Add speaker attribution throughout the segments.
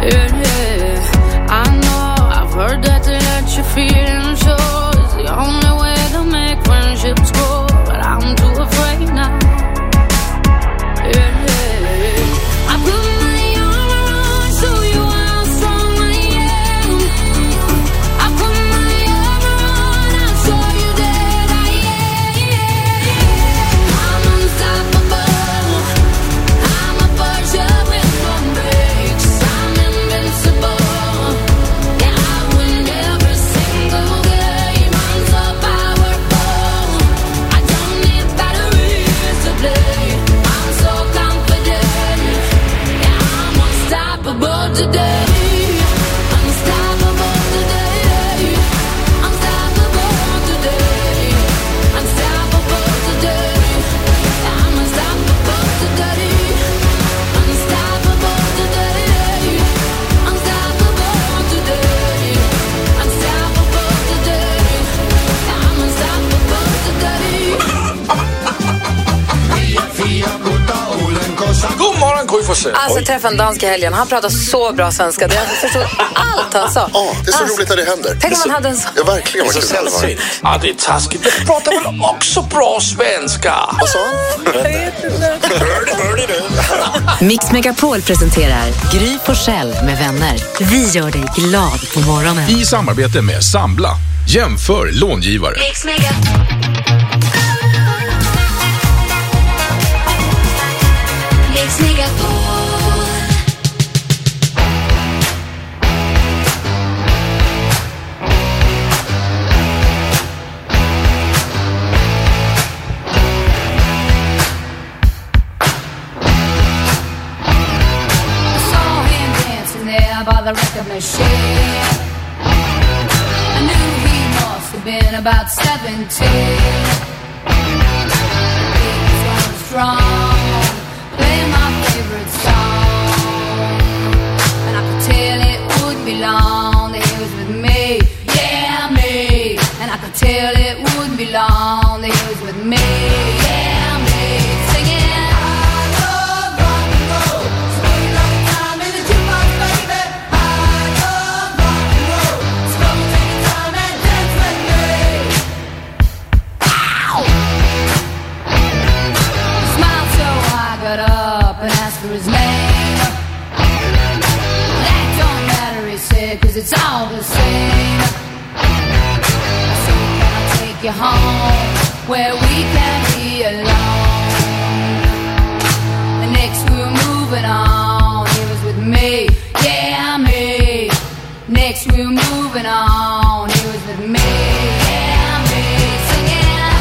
Speaker 1: I know, I've heard that to let your feelings show is the only way to make friendships grow, but I'm too afraid now. I put my armor on, show you how strong I am. I put my armor on, I'll show you that I am. I'm unstoppable. I'm a virgin with no brakes. I'm invincible. Yeah, I win every single game. I'm so powerful. I don't need batteries to play. I'm so confident. Yeah, I'm unstoppable today. Unstoppable today. Unstoppable today. Unstoppable today. I'm unstoppable today. Unstoppable today. Unstoppable today. Unstoppable today. I'm unstoppable today.
Speaker 2: God morgon, Koj Forssell.
Speaker 3: Alltså, jag träffade en dansk i helgen. Han pratar så bra svenska. Jag förstod allt han sa.
Speaker 4: Ja, det är så roligt att det händer.
Speaker 3: Tänk om man hade en sån.
Speaker 4: Ja, verkligen.
Speaker 2: Det är så sällsynt. Ja, det är taskigt. Jag pratar väl också bra svenska.
Speaker 4: Vad sa han?
Speaker 2: Hörde du?
Speaker 5: Mix Megapol presenterar Gry Forssell med vänner. Vi gör dig glad på morgonen.
Speaker 6: I samarbete med Sambla. Jämför långivare.
Speaker 5: Mix Megapol. Mix Megapol.
Speaker 1: By the record machine, I knew he must have been about 17. He was going strong, playing my favorite song, and I could tell it would be long that he was with me, yeah, me. And I could tell it wouldn't be long that he was with me, yeah, me. Singing. His name. That don't matter, he said, 'cause it's all the same. So can I take you home where we can be alone? The next we were moving on, he was with me, yeah, me. Next we were moving on, he was with me, yeah, me. Singing.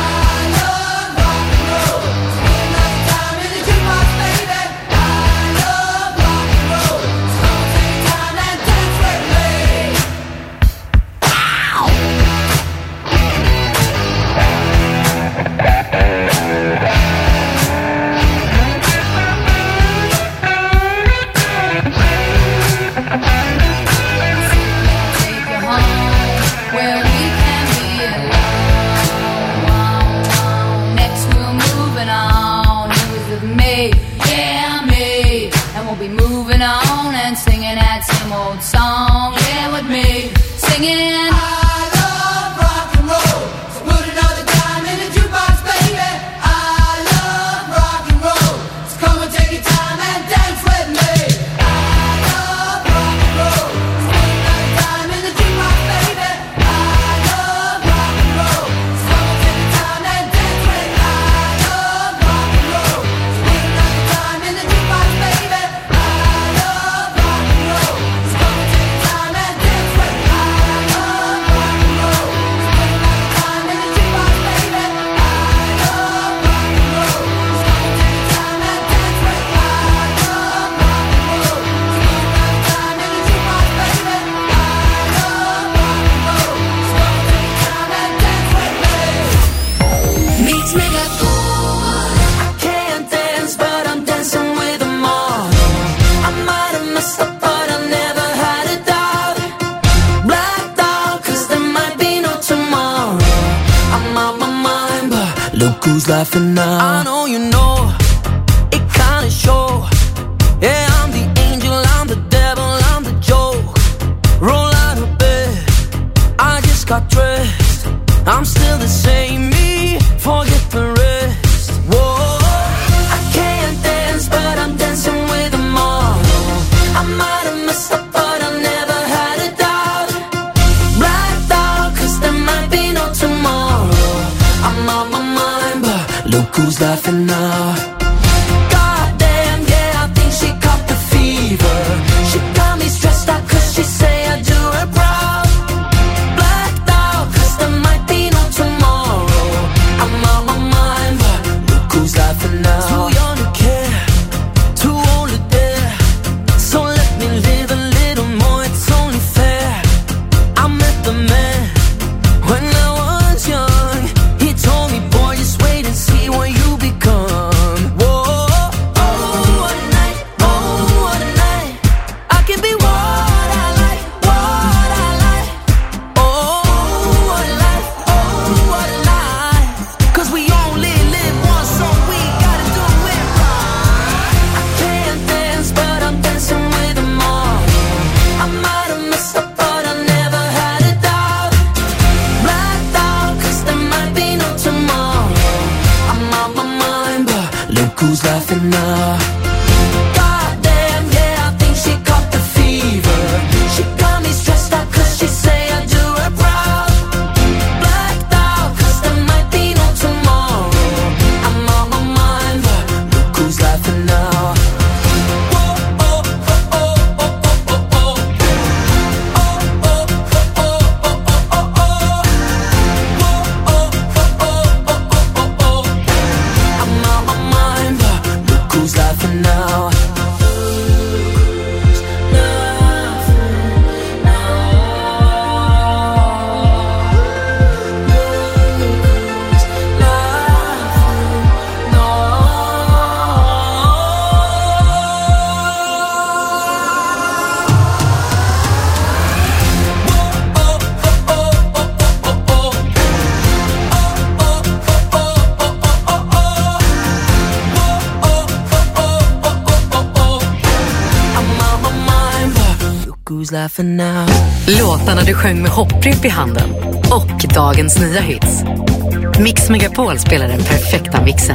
Speaker 1: Old song, yeah, with me singing. I love rock and roll, so put another dime in the jukebox, baby. I love rock and roll, so come and take your time and dance with me. I love rock and roll, so put another dime in the jukebox, baby. I love rock and roll, so come and take your time and dance with me. I love rock and roll, so put another dime in the jukebox, baby. I love rock and roll.
Speaker 7: Who's laughing now? I know you know it kinda sure. Yeah, I'm the angel, I'm the devil, I'm the I'm still the same me, forget the rest. Whoa, I can't dance, but I'm dancing with them all. I might have messed up, but I never had a doubt. Blacked out, 'cause there might be no tomorrow. I'm on my mind, but look who's laughing now. Goddamn, yeah, I think she caught the fever. She got me stressed out 'cause she say I do her proud. Blacked out 'cause there might be no tomorrow. I'm on my mind, but look who's laughing now. Too young to care, too old to dare. So let me live a little more, it's only fair. I met the man when I was young. He told me, boy, just wait and see what you become. Whoa, oh, what a night, oh, what a night. I can be what I like, what I like. Oh, what a life, oh, what a life. 'Cause we only live once, so we gotta do it right. I can't dance, but I'm dancing with them all. I might have messed up, but I never had a doubt. Blacked out, 'cause there might be no tomorrow. I'm on my mind, but look who's laughing now. Goddamn, yeah, I think she caught the fever. She got me stressed out 'cause she say I do her proud. Blacked out, 'cause there might be no tomorrow. I'm on my mind, but look who's laughing now. Whoa, oh, oh, oh, oh, oh, oh, oh. Oh, oh, oh, oh, oh, oh, oh, oh. Whoa, oh, oh, oh, oh, oh, oh, oh. I'm on my mind, but look who's laughing now. Who's laughing now?
Speaker 5: Låtarna du sjöng med hopprep i handen och dagens nya hits. Mix Megapol spelar den perfekta mixen.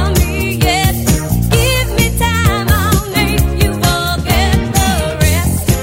Speaker 1: Give me time, I'll make you forget the rest.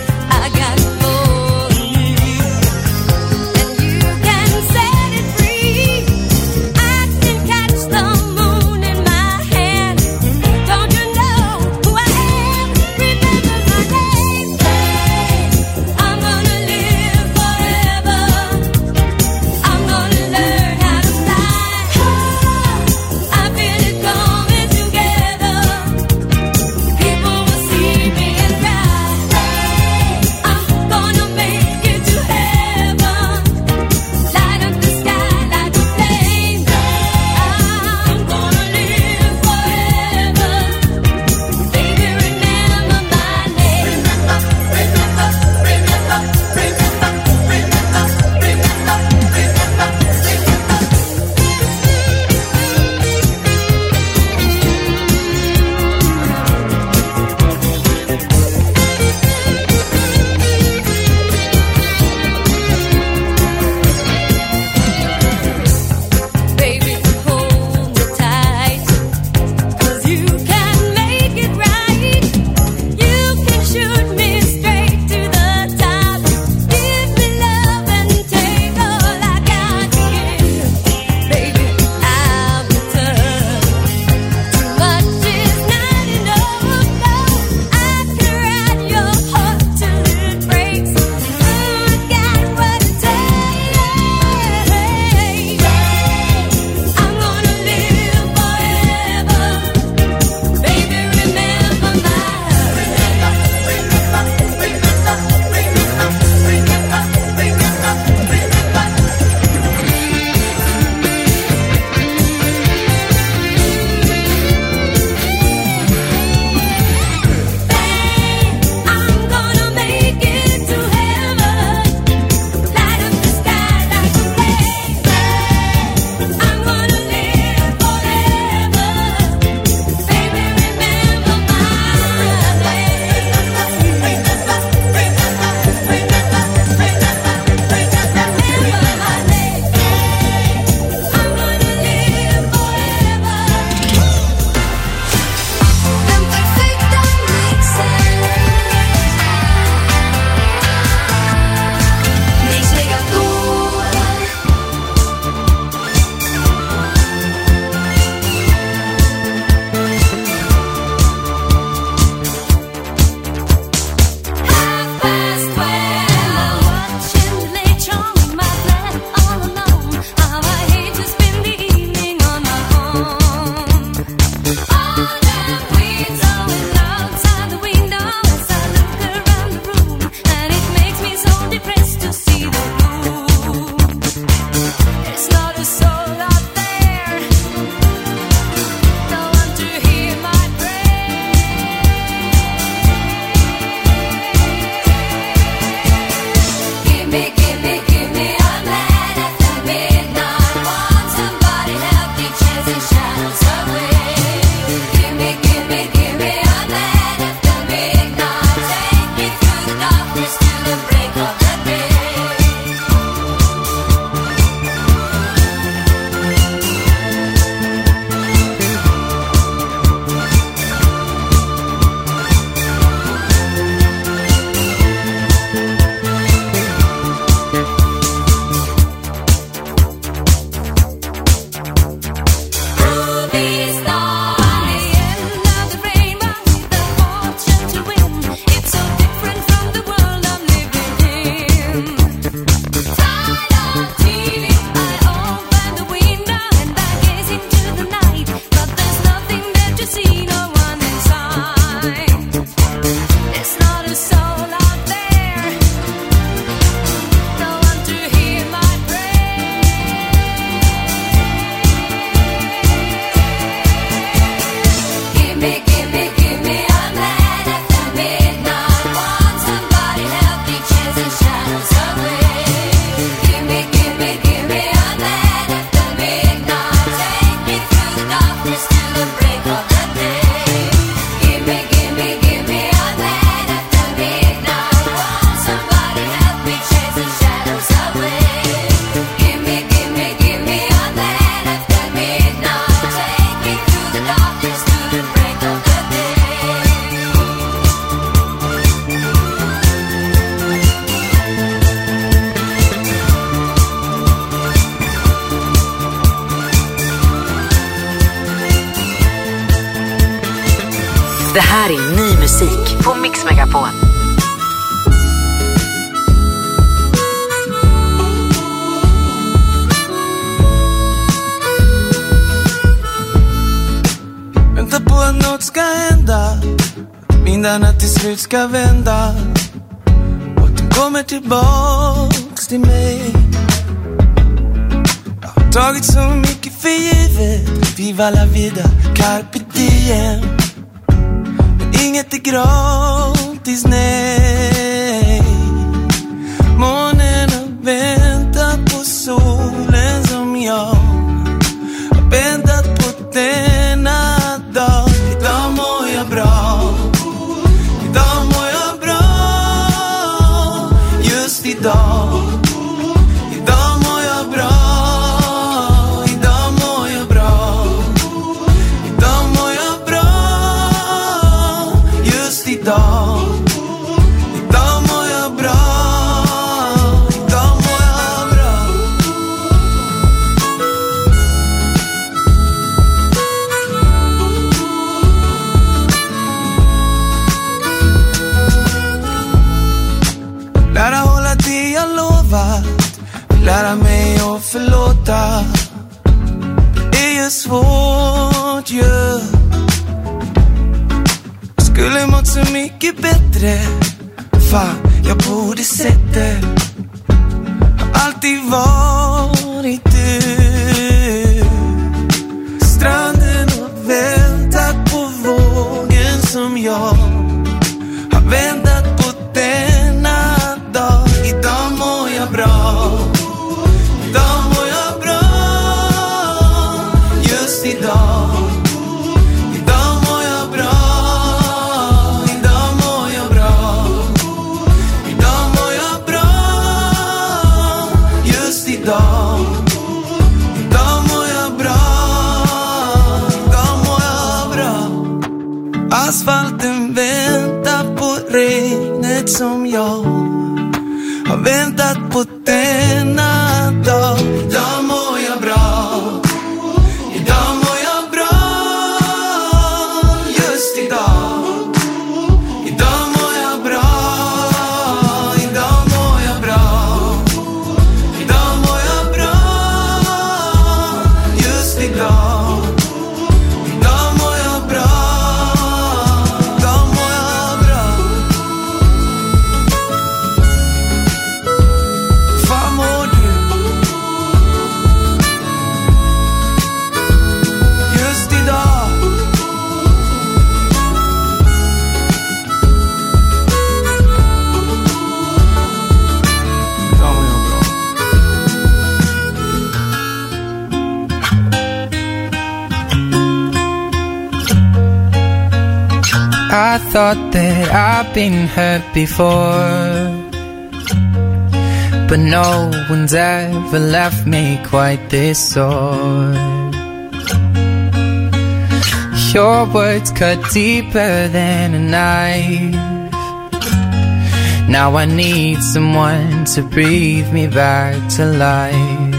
Speaker 5: Det här är ny musik på Mix Megapol.
Speaker 7: Vänta på att något ska hända, vindarna till slut ska vända och de kommer tillbaks till mig. Jag har tagit så mycket för givet, viva la vida, carpe diem. Inget är gratis, nej. Månen har väntat på solen som jag har väntat på denna dag. Idag mår jag bra, idag mår jag bra. Just idag, idag mår jag bra. Idag mår jag bra, idag mår jag bra. Idag, idag mår jag bra, idag mår jag bra. Lära hålla det jag lovat, lära mig att förlåta. Det är svårt ju. Skulle mått så mycket bättre, fan jag borde sett det. Har alltid varit du. Stranden och väntat på vågen som jag har väntat på denna dag. Idag mår jag bra, idag mår jag bra. Just idag, idag mår jag bra. Idag, idag mår jag bra, idag mår jag bra. Asfalten väntar på regnet som jag har väntat på denna dag. Idag mår jag bra, idag mår jag bra. Just idag, idag mår jag bra, idag mår jag bra. Idag mår jag bra, just idag. Idag mår jag bra, idag mår jag bra. Fan mår du? Just idag. Idag mår jag bra. I thought that I've been hurt before, but no one's ever left me quite this sore. Your words cut deeper than a knife. Now I need someone to breathe me back to life.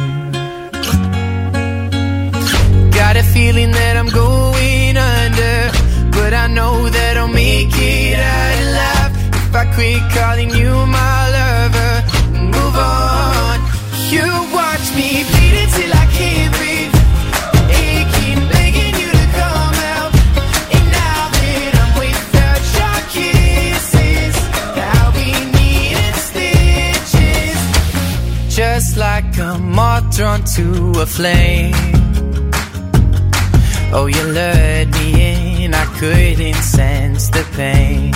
Speaker 7: Got a feeling that I'm going under, but I know that I'll make it out alive if I quit calling you my lover and move on. You watch me bleed until I can't breathe, aching, begging you to come out. And now that I'm without your kisses, I'll be needing stitches. Just like a moth drawn to a flame. Oh, you lured me in and I couldn't sense the pain.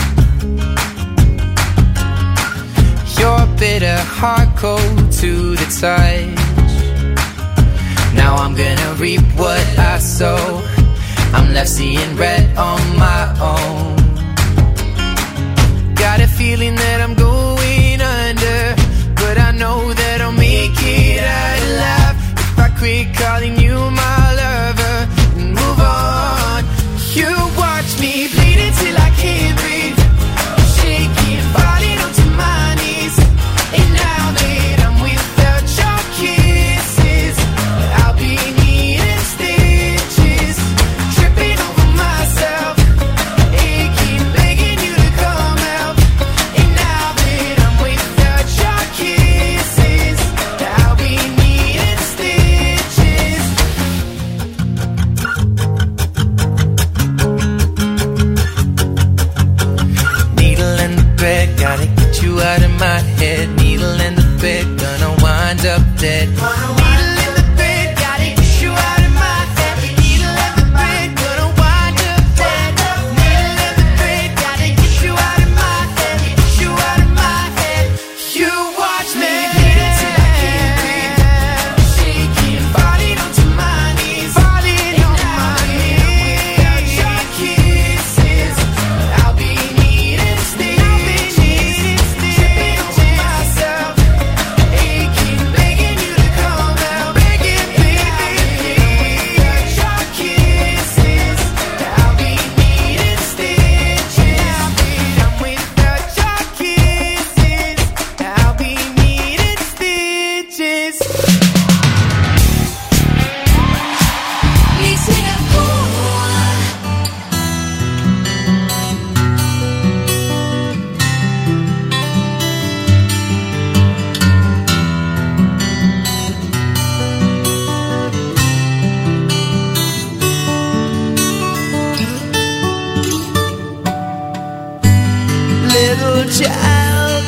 Speaker 7: Your bitter heart cold to the touch. Now I'm gonna reap what I sow. I'm left seeing red on my own. Got a feeling that I'm going under, but I know that I'll make it out alive if I quit calling you my lover and move on. You watch me bleed until I can't breathe, shaking, falling onto my knees. And now that I'm without your kisses, I'll be needing stitches, tripping over myself, aching, begging you to come out. And now that I'm without your kisses, I'll be needing stitches. Needle in the bed, gotta get you out of my head. Needle in the bed, gonna wind up dead. Needle in the bed, gotta get you out of my head. Needle in the bed, gonna wind up dead. Needle in the bed, gotta get you out of my head. Get you out of my head. You watch me bleed until I can't breathe, shaking, falling onto my knees, falling on my knees. Without your kisses, I'll be needing stitches, tripping over myself, aching, begging you to come out, begging, baby. Without your kisses, I'll be needing stitches. I'm without your kisses, I'll be needing stitches.
Speaker 1: Mix Megapol.
Speaker 7: Little child,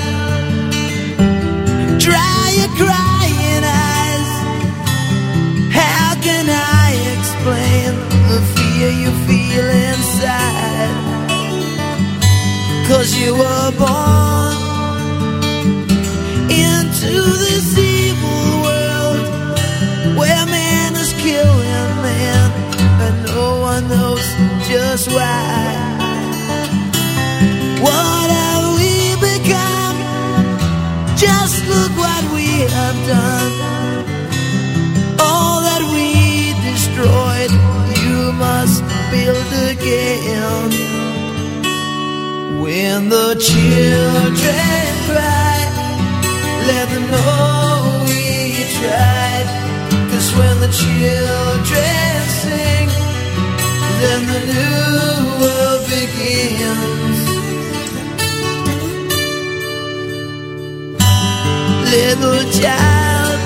Speaker 7: dry your crying eyes. How can I explain the fear you feel inside? 'Cause you were born into this evil world where man is killing man, and no one knows just why. What have we become? Just look what we have done. All that we destroyed, you must build again. When the children cry, let them know we tried. 'Cause when the children sing, then the new world begins. Little child,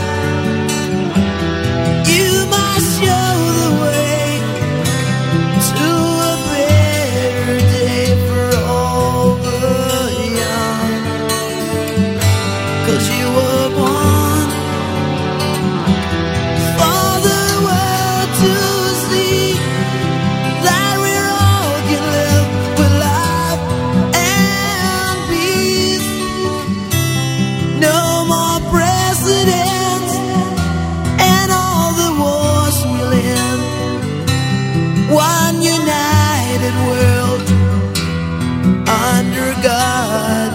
Speaker 7: you must show the way to a better day for all the young. 'Cause you were born for the world to see that we're all can live with love and peace. No more presidents, and all the wars will end. One united world under God.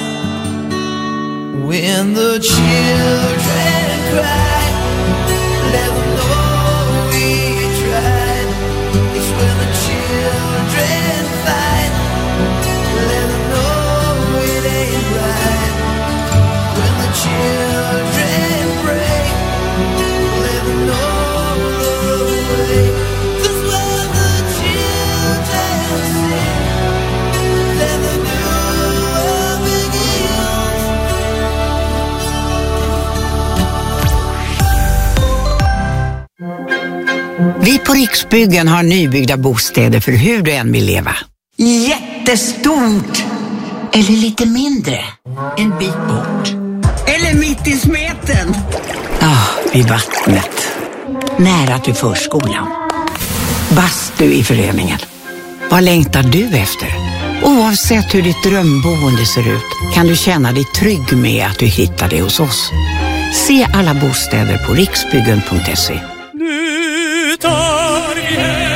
Speaker 7: When the children cry, let them know we tried. It's when the children fight, let them know it ain't right. When the children pray, let them know the way. 'Cause when the children sing, then the new world begins.
Speaker 8: Vi på Riksbyggen har nybyggda bostäder för hur du än vill leva. Jättestort! Eller lite mindre. En bit bort. Eller mitt i smeten. Vid vattnet. Nära till förskolan. Bastu i föreningen. Vad längtar du efter? Oavsett hur ditt drömboende ser ut kan du känna dig trygg med att du hittar det hos oss. Se alla bostäder på riksbyggen.se.
Speaker 7: Nu tar vi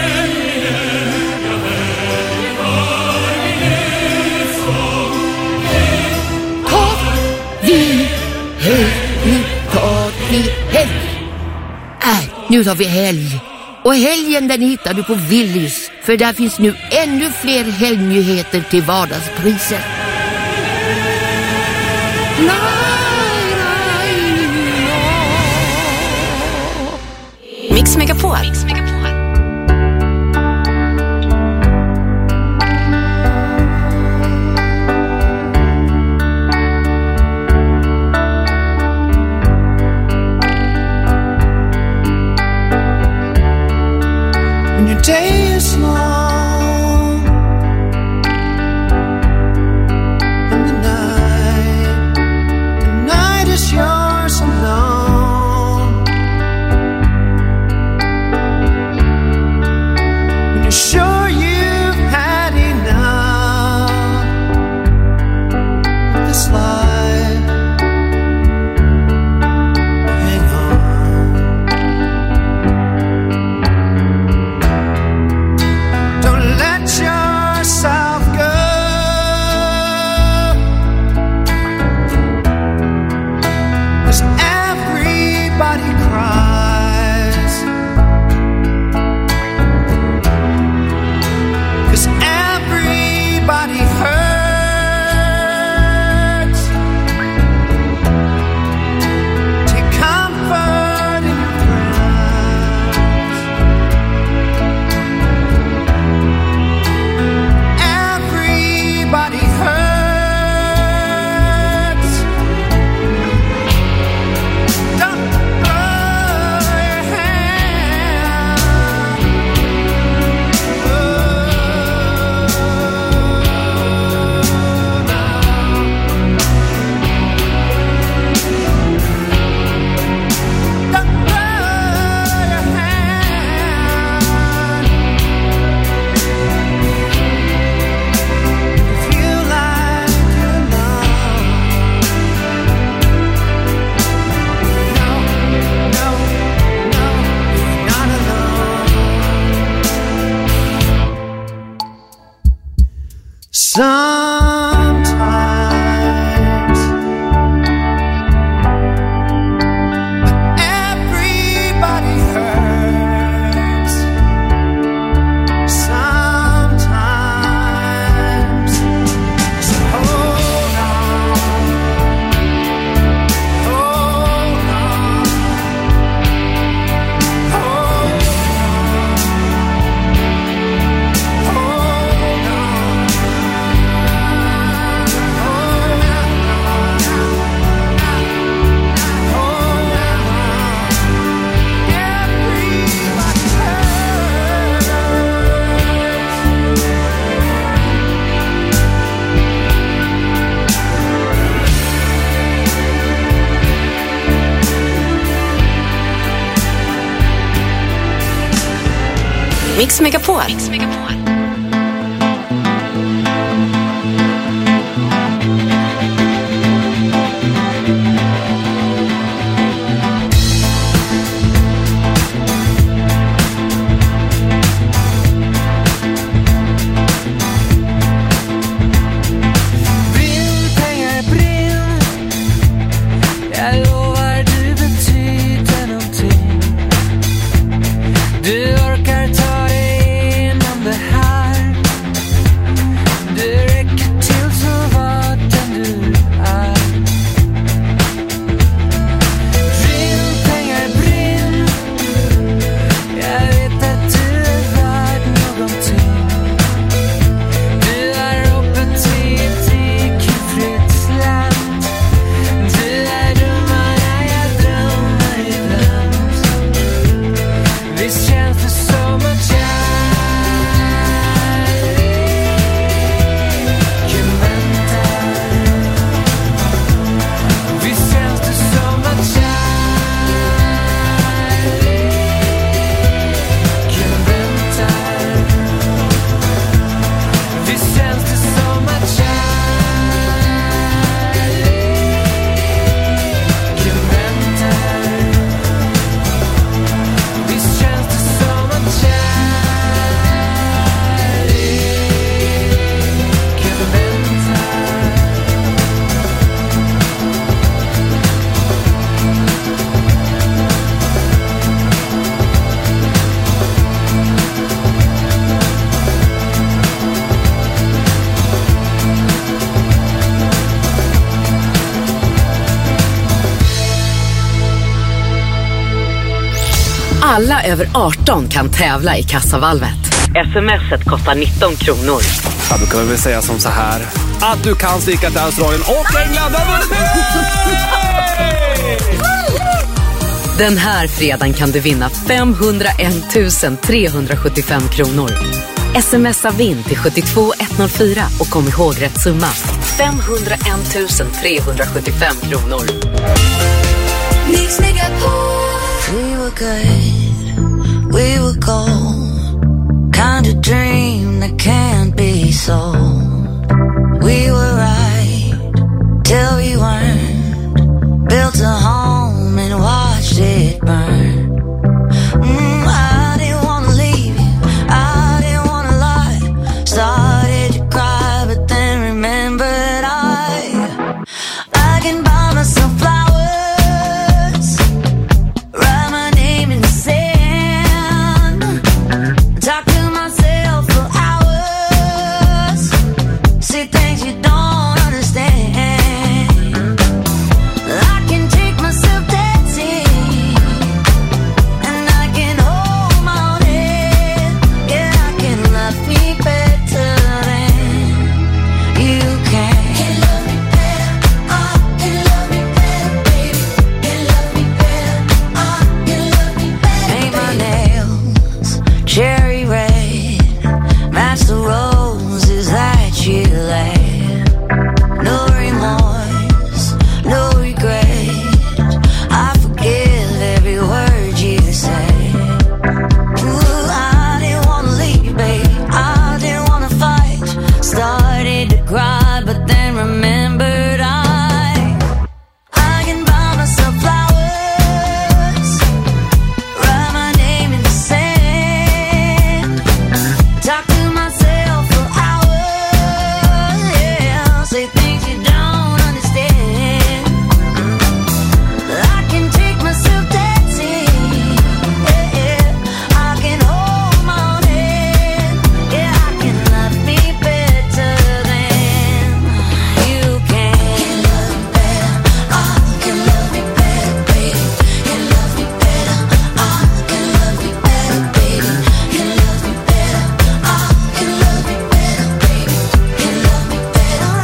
Speaker 9: nu tar vi helg. Och helgen den hittar du på Willys. För där finns nu ännu fler helgnyheter till vardagspriser.
Speaker 5: Mix Megapol.
Speaker 7: When your day is long and the night is yours alone. When you're sure you've had enough of this life, hang on. Don't let yourself go. 'Cause everybody cries. 'Cause everybody hurts. Take comfort in your friends. Everybody hurts. Don't blow your hand. Don't blow your hand. Feel like you're alone. No, you're not alone. Sometimes everybody hurts. Sometimes. So hold on. Hold on. Hold
Speaker 5: Mix Megapol.
Speaker 7: Brill, pengar, brill. Jag lovar du betyder någonting. Du orkar ta dig igenom det
Speaker 5: Alla över 18 kan tävla i kassavalvet. SMS-et kostar 19 kronor.
Speaker 10: Ja, då kan vi väl säga som så här. Att du kan sticka till Australien och England har vunnit!
Speaker 5: Den här fredagen kan du vinna 501 375 kronor. Smsa vinn till 72104 och kom ihåg rätt summa. 501 375 kronor.
Speaker 1: Mix Megapol.
Speaker 7: We were good, we were gold. Kind of dream that can't be sold. We were right till we weren't. Built a home and watched it burn. I didn't want to leave you, I didn't want to lie. Started to cry but then remembered I can buy myself flowers, write my name in the sand, talk to myself for hours, say things you don't understand. I can take myself dancing, and I can hold my own head. Yeah, I can love me better than you can. Can love me better, can love me better, baby. Can love me better, can love me better. Paint my nails cherry red, match the roses that you laid. No remorse, no regret. I forgive every word you say. Ooh, I didn't want to leave, babe. I didn't want to fight. Started to cry, but then remembered I can buy myself flowers, write my name in the sand, talk to myself for hours, yeah, say things you don't understand. I can take myself dancing, yeah, I can hold my own head, yeah, I can love me better than you can. Can love me better, can love me better, baby. Can love me better, can love me better, baby. Can love me better, can love me better, baby. Can love me better.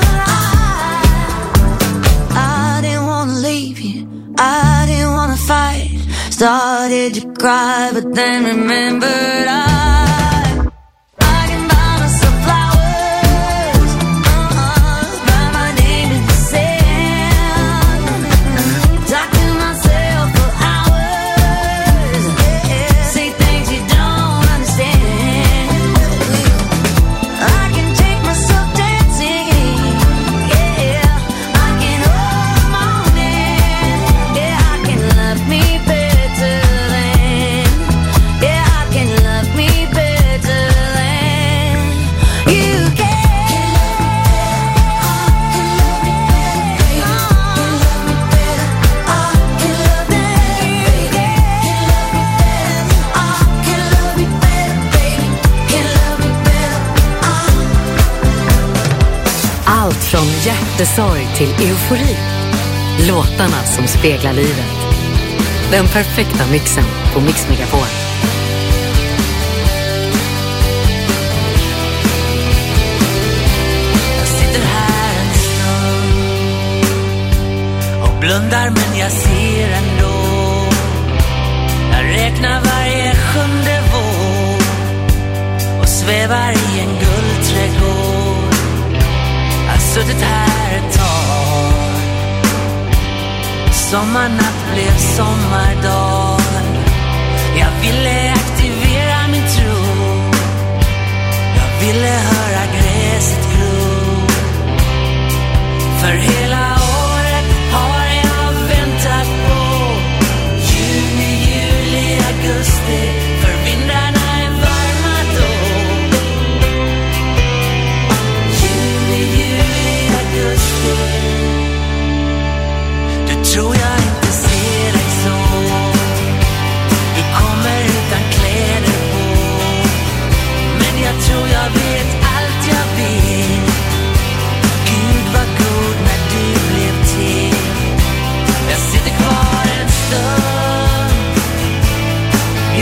Speaker 7: I didn't want to leave you, I didn't want to fight. Started to cry, but then remembered I can buy myself flowers, write my name in the sand, talk to myself for hours, yeah, say things you don't understand. I can take myself dancing, yeah, I can hold my own hand, yeah, I can love me better than, yeah, I can love me better than you can.
Speaker 5: Allt från hjärtesorg till eufori. Låtarna som speglar livet. Den perfekta mixen på Mix Megapol.
Speaker 7: Jag sitter här en stund och blundar men jag ser ändå. Jag räknar varje sjunde vår och svävar i en guldträdgård. Jag har suttit här ett tag. Sommarnatt blev sommardag. Jag ville aktivera min tro. Jag ville höra gräset gro. För hela året har jag väntat på juni, juli, augusti. För vindrarna är varma då. Juni, juli, augusti. Du tror jag inte ser dig så. Du kommer utan kläder på. Men jag tror jag vet allt jag vill. Gud var god när du blev till. Jag sitter kvar en stund.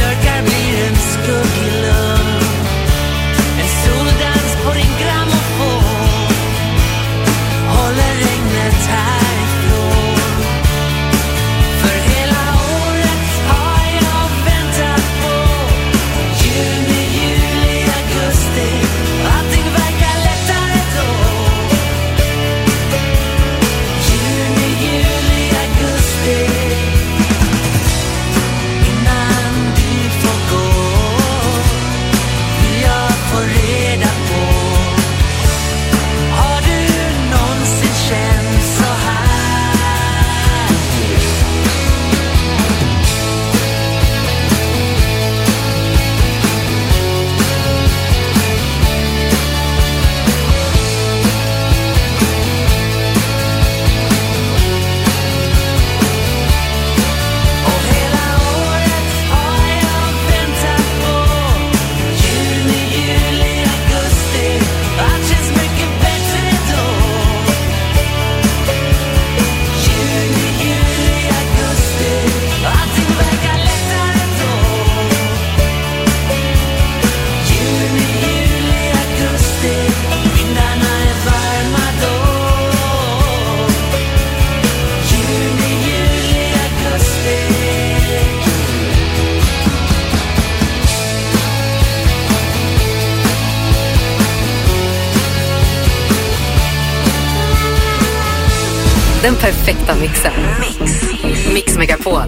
Speaker 5: Den perfekta mixen. Mix Megapol.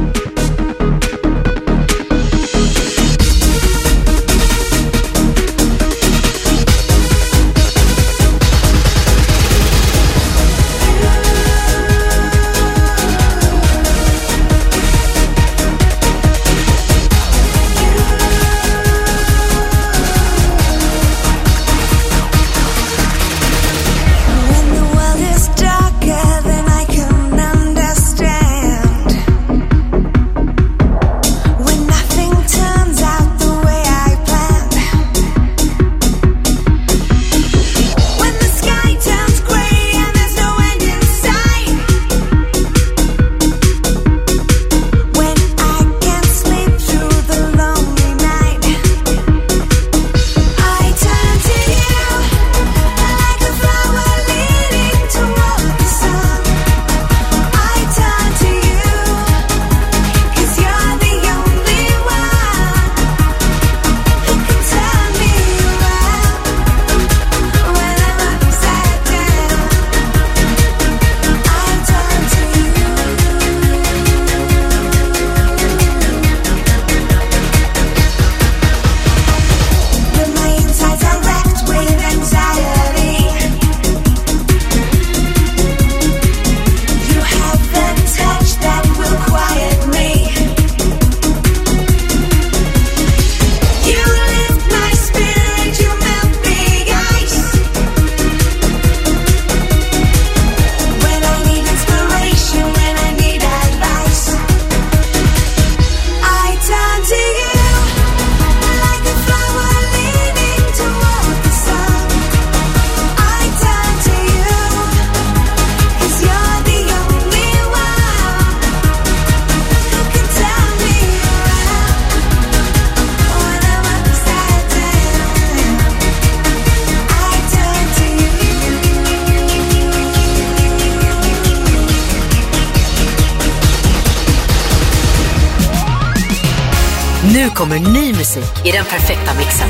Speaker 5: Nu kommer ny musik i den perfekta mixen.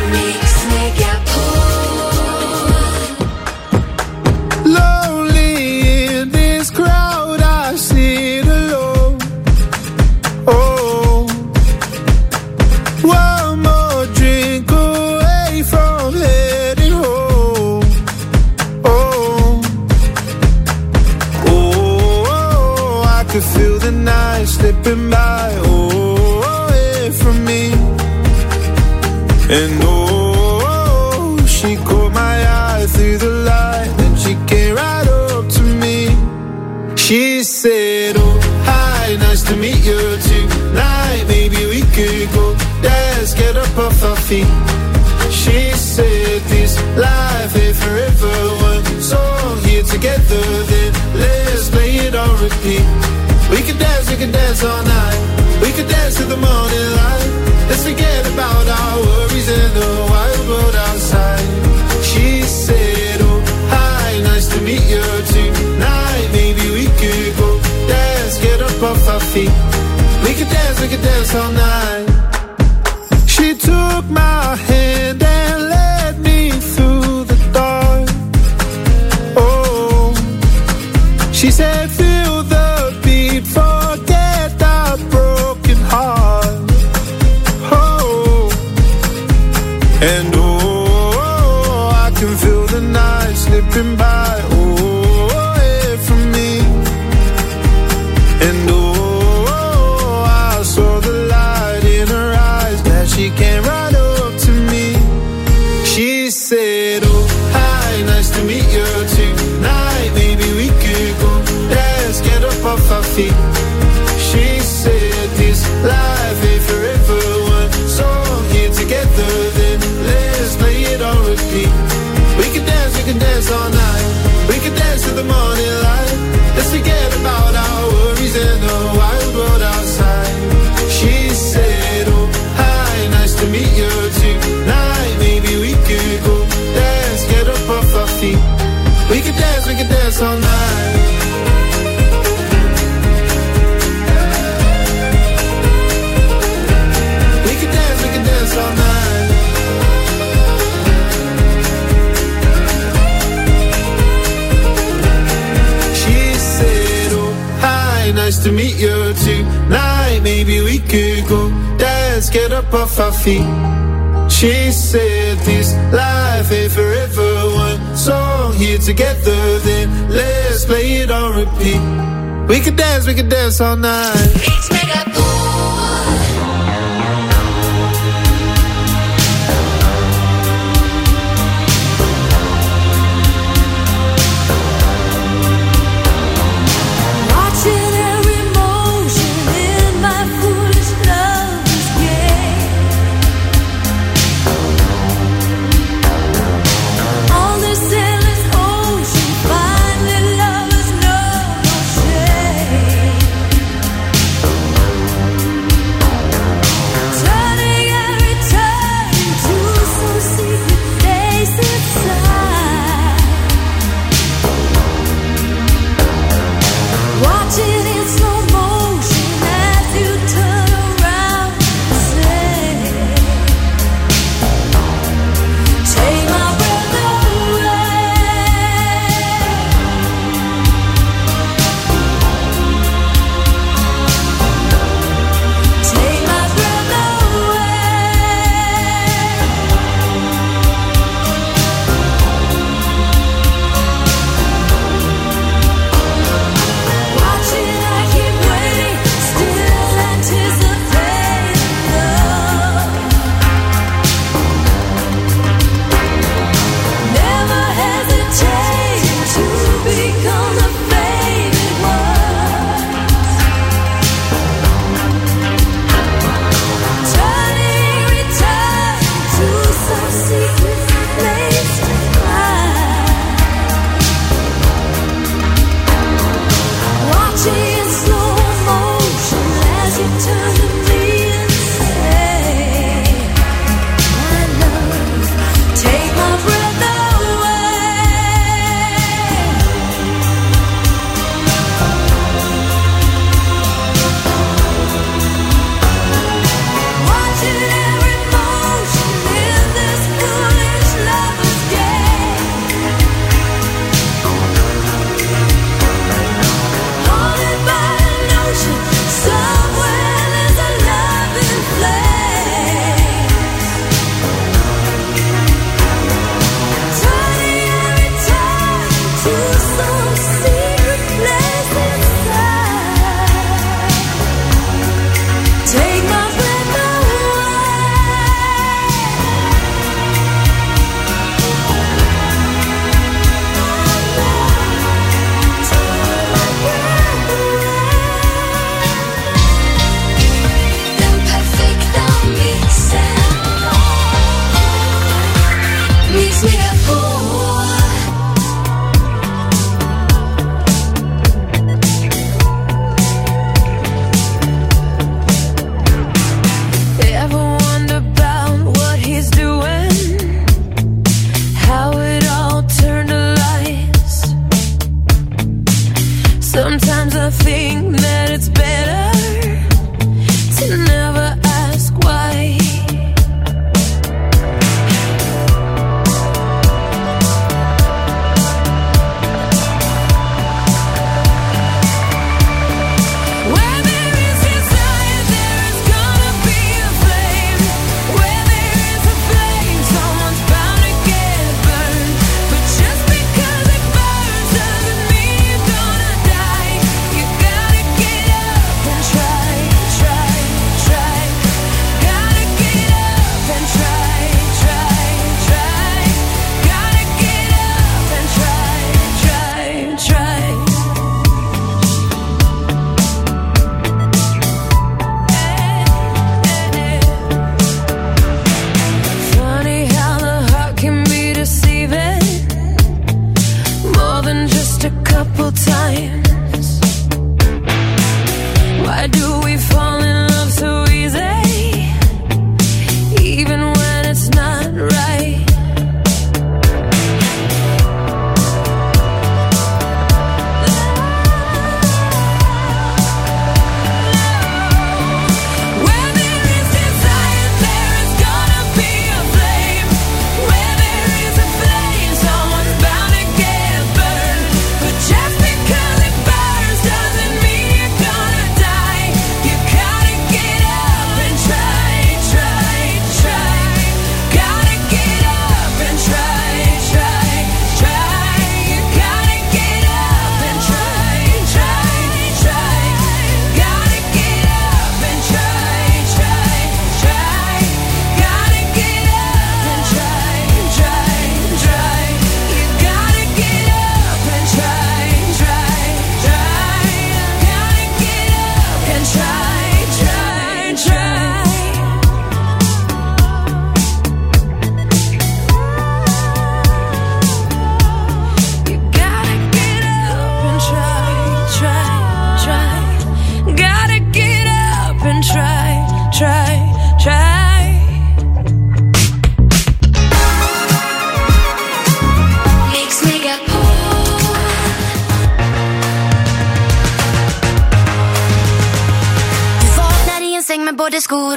Speaker 11: Lonely in this crowd I sit alone. Oh, one more drink away from heading home. Oh, oh, I could feel the night slipping by. From me, and oh, she caught my eye through the light, and she came right up to me. She said, oh, hi, nice to meet you tonight. Maybe we could go dance, get up off our feet. She said, this life ain't forever. One song here together, then let's play it on repeat. We could dance all night. We could dance to the morning light. Let's forget about our worries in the wild world outside. She said, oh, hi, nice to meet you tonight. Maybe we could go dance, get up off our feet. We could dance all night. She took my hand and led me through the dark. Oh, she said, feel the beat, forget our broken heart. Oh, and oh, I can feel the night slipping by. Oh, away from me. And oh, I saw the light in her eyes that she came right up to me. She said, oh, hi, nice to meet you tonight. Maybe we could go dance, get up off our feet. She said, this life ain't forever. One song here together, then let's play it on repeat. We can dance all night. to meet you tonight. Maybe we could go dance, get up off our feet. She said this life ain't forever. One song here together, then let's play it on repeat. We could dance all night.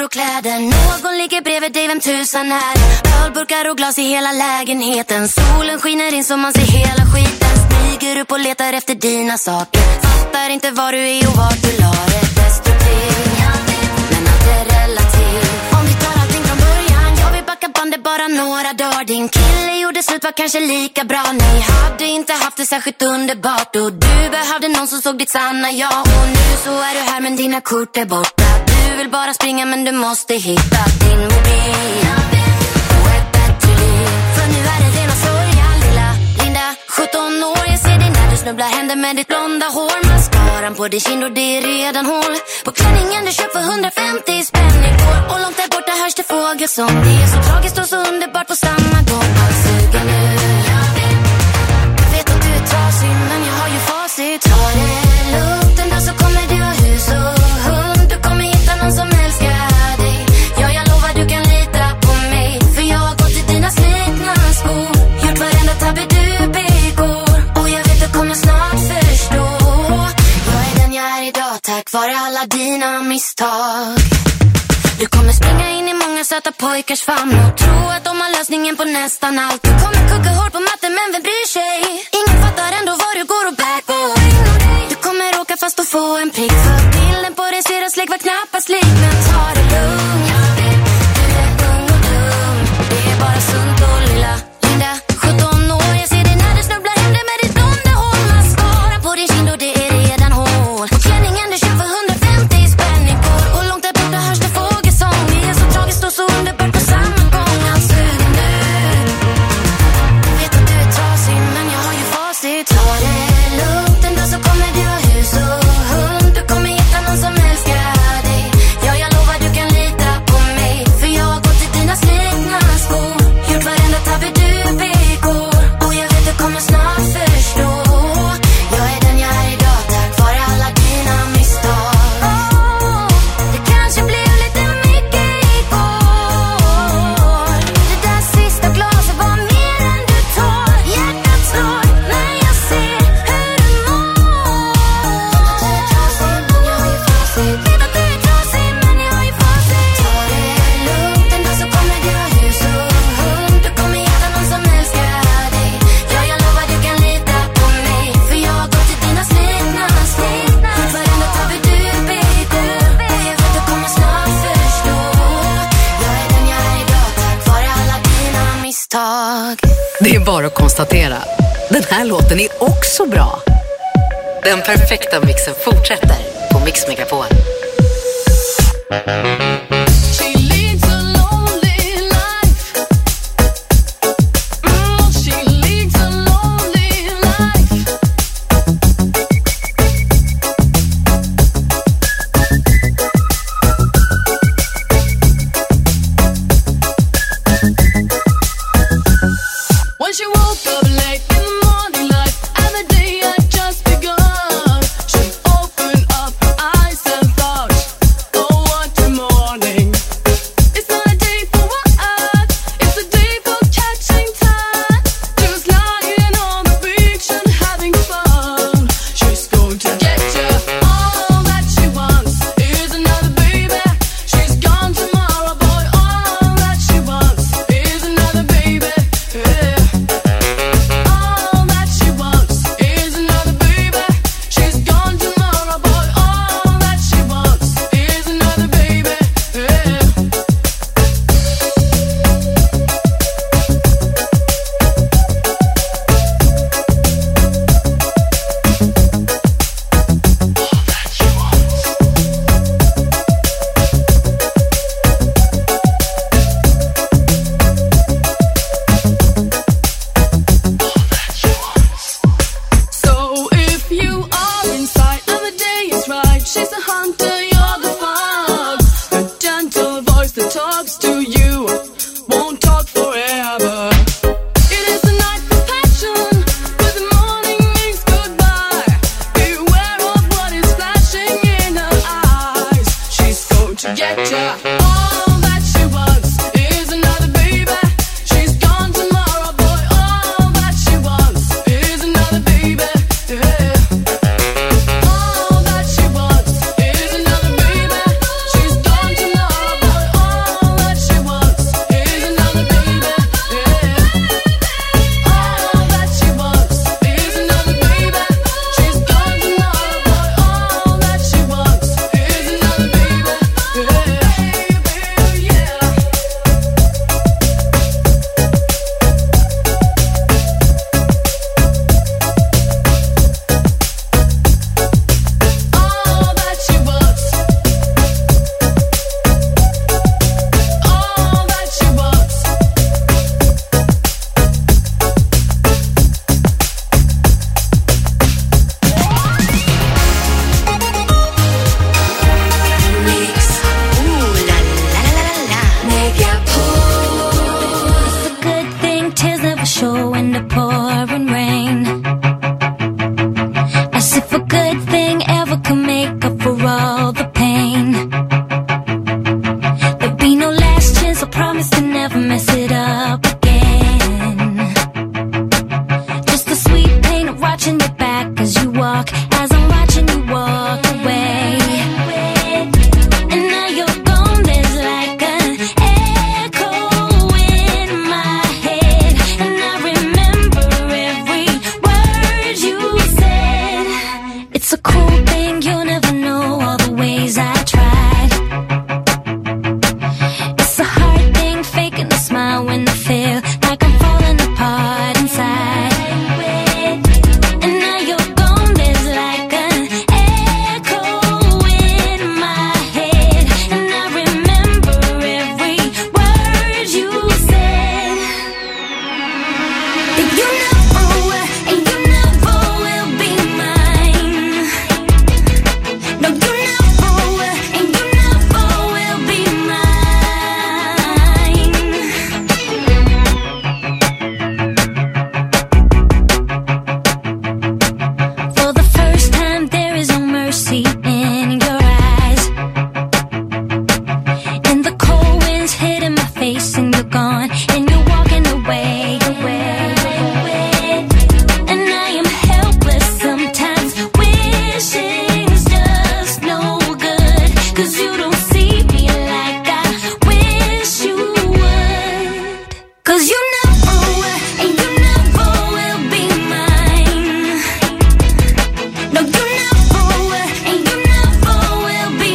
Speaker 12: och kläder. Någon ligger bredvid dig, vem tusan är? Ölburkar och glas i hela lägenheten. Solen skiner in så man ser hela skiten. Stiger upp och letar efter dina saker. Fattar inte var du är och vart du la det. Destruktiv, men allt är relativt. Om vi tar allting från början, jag vill backa bandet bara några dagar. Din kille gjorde slut, var kanske lika bra. Ni hade inte haft det särskilt underbart. Och du behövde någon som såg ditt sanna jag. Och nu så är du här men dina kort är borta. Du vill bara springa men du måste hitta din mobil och ett bättre liv. För nu är det rena sorgen, lilla Linda, 17 år. Jag ser dig när du snubblar händer med ditt blonda hår. Mascaran på din kind och det är redan hål på klänningen du köpt för 150 spänn igår. Och långt där borta hörs det fågelsång. Det är så tragiskt och så underbart på samma gång. Allt suger nu. Jag vet att du är trasig men jag har ju facit. Ta det lugnt, en dag så kommer du ha hus och hund. Du kommer hitta någon som älskar dig. Ja, jag lovar du kan lita på mig. För jag har gått i dina slitna skor. Gjort varenda tabbe du begår. Och jag vet du kommer snart förstå. Jag är den jag är idag tack vare alla dina misstag. Du kommer springa in i många söta pojkars famn och tro att de har lösningen på nästan allt. Du kommer kugga hårt på matten men vem bryr sig? Ingen fattar ändå var du går och bad boy. Du kommer åka fast och få en prick. För bilden på dig ser släck var knappast lik. Men ta det lugnt, du är ung och dum. Det är bara sunt och lilla Linda, 17 år. Jag ser dig när du snubblar händer med ditt blonda hår. Mascara på din kind och det är redan hål på klänningen du köpt för 150 spänn igår. Och långt där borta hörs det fågelsång. Det är så tragiskt och så underbart på samma gång. Allt suger nu. Jag vet att du är trasig men jag har ju facit. Ta det lugnt, en dag så kommer du ha hus och hund. Du kommer hitta någon som älskar dig. Ja, jag lovar du kan lita på mig. För jag har gått i dina slitna skor. Gjort varenda tabbe du begår. Och jag vet du kommer snart förstå. Jag är den jag är idag tack vare alla dina misstag. Det kanske blev lite mycket igår. Det där sista glaset var mer än du tål. Hjärtat slår när jag ser hur du mår. Vet att du är trasig men jag har ju facit. Ta det lugnt, en dag så kommer du ha hus och hund. Du kommer hitta någon som älskar dig. Ja, jag lovar du kan lita på mig. För jag har gått i dina slitna skor. Gjort varenda tabbe du begår. Och jag vet du kommer snart förstå. Jag är den jag är idag tack vare alla dina misstag.
Speaker 5: Det är bara att konstatera. Den här låten är också bra. Den perfekta mixen fortsätter på Mix Megapol.
Speaker 7: She leads a lonely life. She leads a lonely life. When she woke up late in the morning light and the day had just begun, she opened up her eyes and thought, oh what a morning. It's not a day for work, it's a day for catching time. Just lying on the beach and having fun. She's going to get you. All that she wants is another baby. She's gone tomorrow, boy. All that she wants is another baby. Yeah. All that she wants is another baby. She's gone tomorrow, boy. All that she wants is another baby. Yeah. So if you are inside and the day is right, she's a hunter, you're the fox. The gentle voice that talks to you won't talk forever. It is a night for passion, but the morning means goodbye. Beware of what is flashing in her eyes. She's going to get ya. All that she wants is another baby. She's gone tomorrow, boy. All that she wants is another baby. Yeah. All that she wants is another baby. She's gone tomorrow, boy.
Speaker 12: show in the pouring rain. As if a good thing ever could make up for all the pain. There'll be no last chance, I promise to never mess it up again. Just the sweet pain of watching your back as you walk, as I'm watching you walk away. And now you're gone, there's like an echo in my head. And I remember every word you said. It's a cool thing, you'll never know all the ways I tried. It's a hard thing, faking a smile when I feel like I'm falling apart inside. And now you're gone, there's like an echo in my head. And I remember every word you said. That you know, and you never will be mine. No, you never, and you never will be mine. For the first time, there is no mercy in your eyes. And the cold winds hitting my face, and you're gone, and you're walking away, away. And I am helpless sometimes, wishing's just no good. 'Cause you don't see me like I wish you would. 'Cause you know, and you never will be mine. No, you never, and you never will be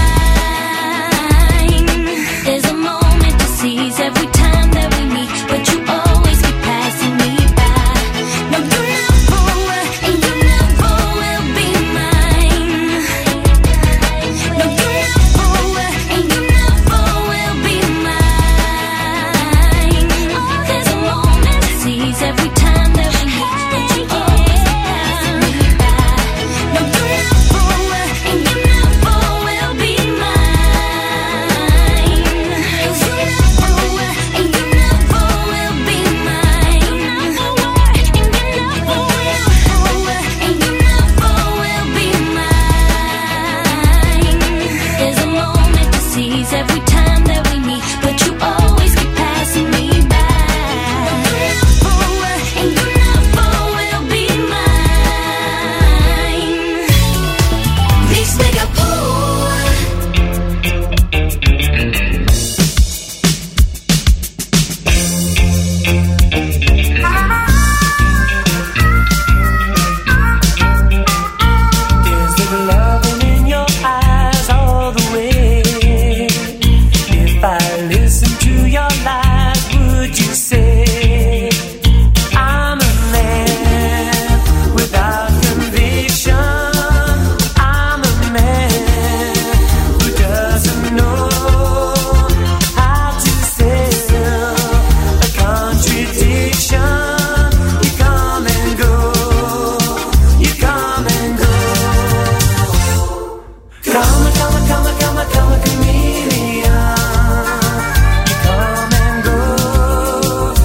Speaker 12: mine. There's a moment to seize every time that we meet, but you always keep passing me by. No, you never, and you never will be mine. No, you never, and you never will be mine. Oh, there's a moment to seize every time that we meet, but you always keep passing me by. No, you never, and you never will be mine. 'Cause you never, and you never will be mine. Never were, and you never will. And you never will be mine. There's a moment to seize every time that we meet, but you always keep passing me by. And you never will be mine. Mix Megapol.
Speaker 7: Is there loving in your eyes all the way? If I listen to your lies, would you say I'm a man without conviction? I'm a man who doesn't know how to sell a contradiction. You come and go, you come and go. Come, come, come, come, come, chameleon. You come and go,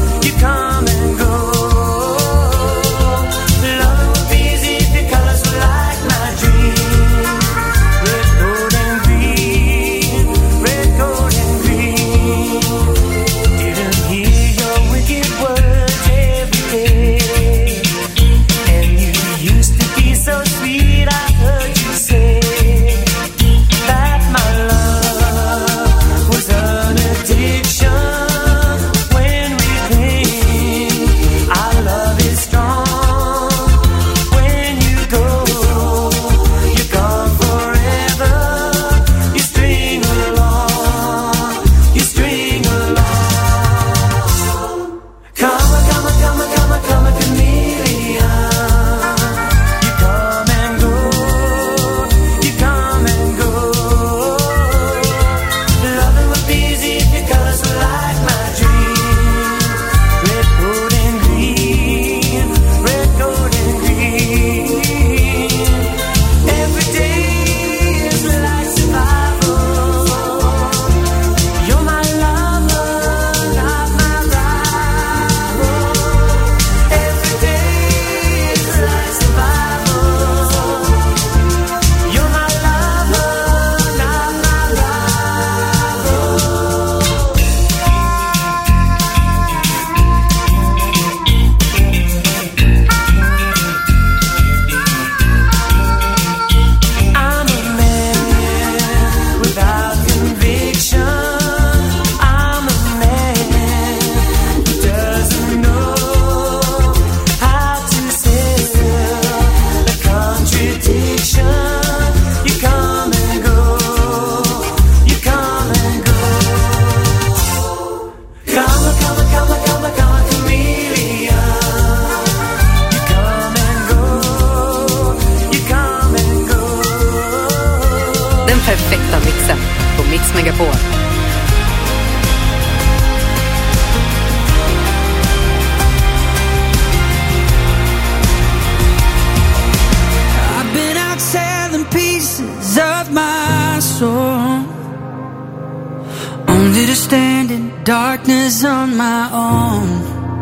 Speaker 7: darkness on my own.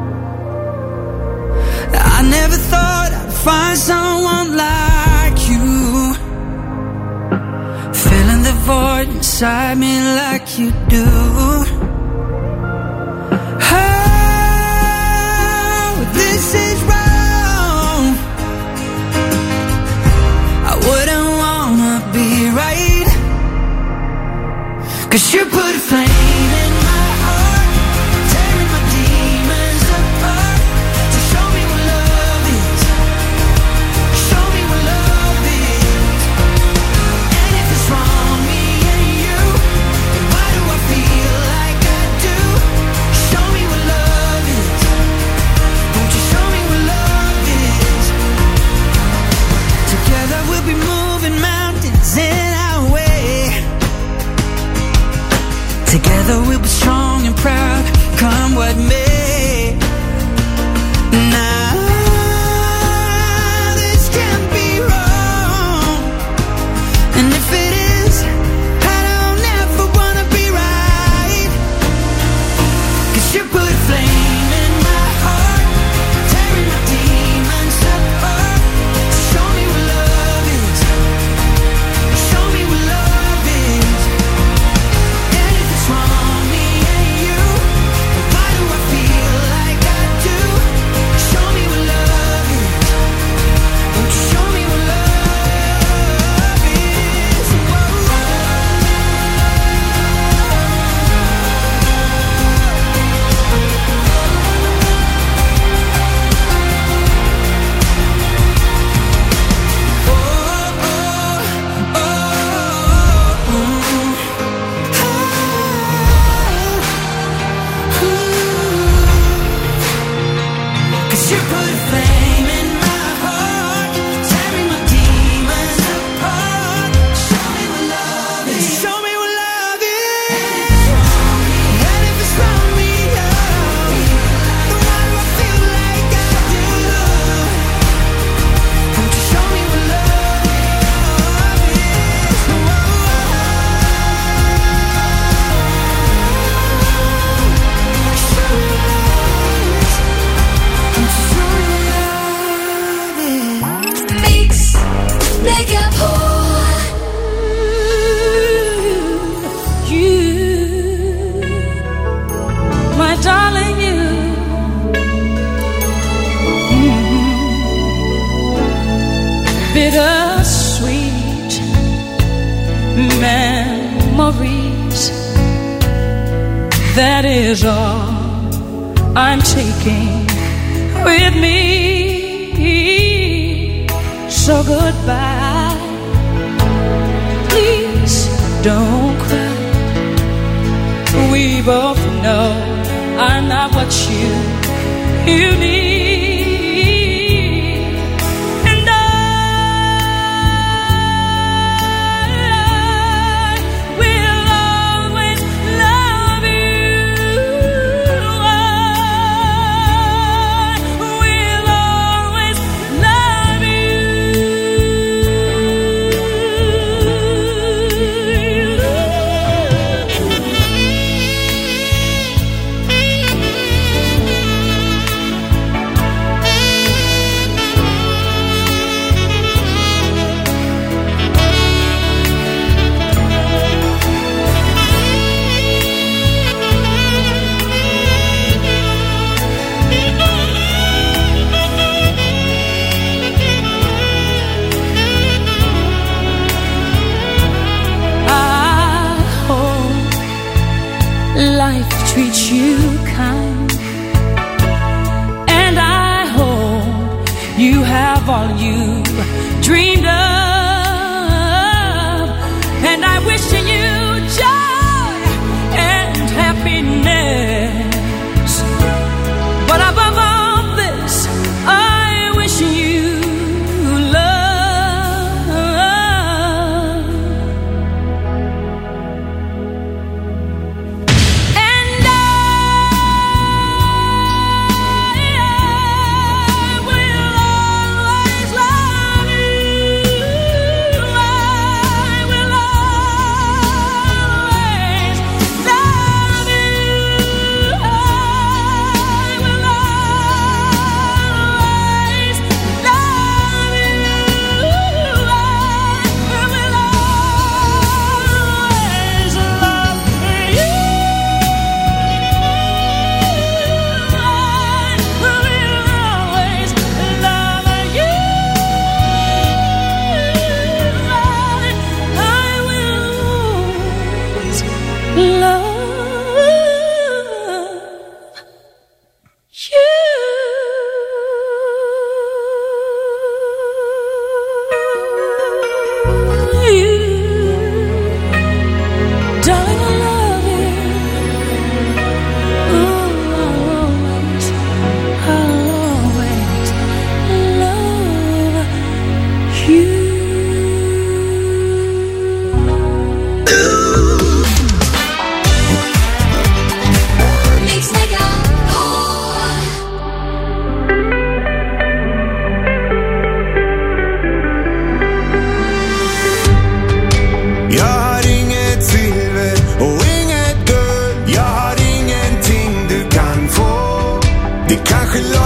Speaker 7: I never thought I'd find someone like you, filling the void inside me like you do. Oh, this is wrong. I wouldn't wanna be right, 'cause you put a flame in my heart, tearing my demons apart. So show me what love is, show me what love is. And if it's wrong, me and you, then why do I feel like I do? Show me what love is, won't you show me what love is? Together we'll be moving mountains in our way. Together we'll be strong and proud, come what may. Now this can't be wrong, and if it is, I don't ever wanna be right. 'Cause you put a flame in my heart, tearing my demons apart. Show me what love is, show me what love is. And if it's wrong, me and you, why do I feel like I do? Show me what love is, won't you show me what love is? Whoa. 'Cause you put a flame in my heart, tearing my demons apart. Show me what love is, show me what love is. And if it's wrong, me, then why do I feel like I do? Won't you show me what love is? Show me what love is.
Speaker 1: Mix, make up
Speaker 7: You, my darling, you. Bittersweet memories, that is all I'm taking with me. So goodbye, please don't cry. We both know I'm not what you need, and I will always love you. I will always love you. Life treats you kind, and I hope you have all you dreamed of, and I wish you joy and happiness. But above all this, I wish you love. And I will always love you.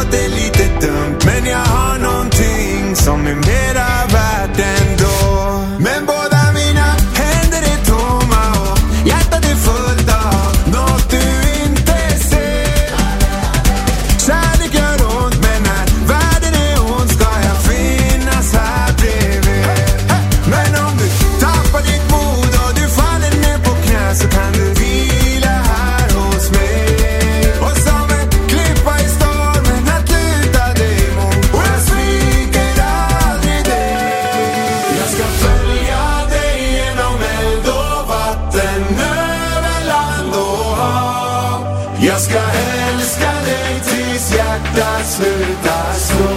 Speaker 11: låter lite dumt, men jag har någonting som är mera värt ändå. Men båda mina händer är tomma och hjärtat är fullt av något du inte ser. Kärlek gör ont, men när världen är ond ska jag finnas här bredvid. Men om du tappar ditt mod och du faller ner på knä så kan du vila här hos mig. Och som en klippa i stormen att luta dig mot, och jag sviker aldrig dig. Jag ska följa dig genom eld och vatten, över land och hav. Jag ska älska dig tills hjärtat slutar slå.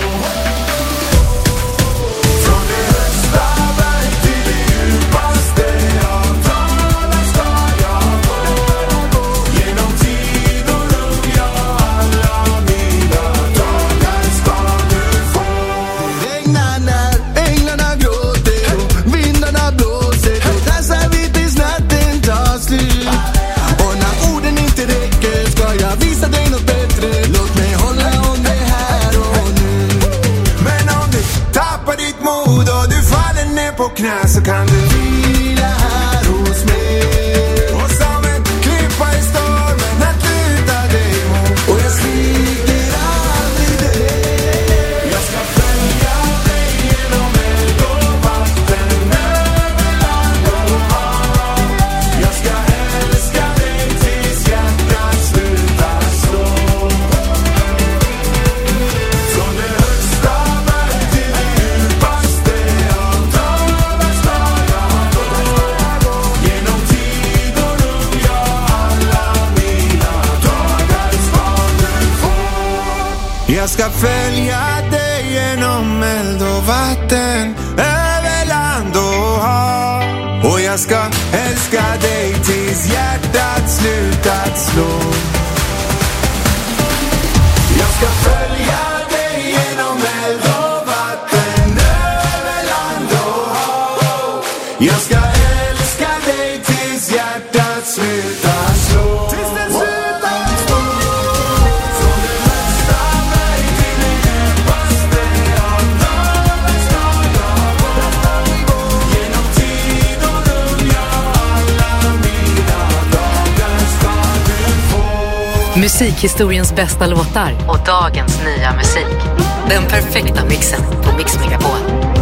Speaker 11: Från det högsta berg till det djupaste av dalar ska jag gå. Genom tid och rum, ja, alla mina dagar ska du få. Regnar när änglarna gråter och vindarna blåser, och dansar vi tills natten tar slut. Och när orden inte räcker ska jag visa dig något bättre. Låt mig hålla om det här och nu. Men om du tappar ditt mod och du faller ner på knä så kan du vila här hos mig. Och som en klippa i stormen att luta dig mot, och jag sviker aldrig dig. Jag ska följa dig genom eld och vatten, över land och hav. Jag ska älska dig tills hjärtat slutar slå. Från det högsta berg till det djupaste av dalar ska jag gå. Genom tid och rum, ja, alla mina dagar ska du få. Jag ska följa dig genom eld och vatten, över land och hav. Och jag ska älska dig tills hjärtat slutat slå. Jag ska följa dig genom eld och vatten, över land och hav. Jag ska älska dig tills hjärtat slutar slå. Tills den slutar slå. Från det högsta berg till det djupaste av dalar ska jag gå. Genom tid och rum, ja, alla mina dagar ska du få.
Speaker 5: Musikhistoriens bästa låtar och dagens nya musik. Den perfekta mixen på Mix Megapol.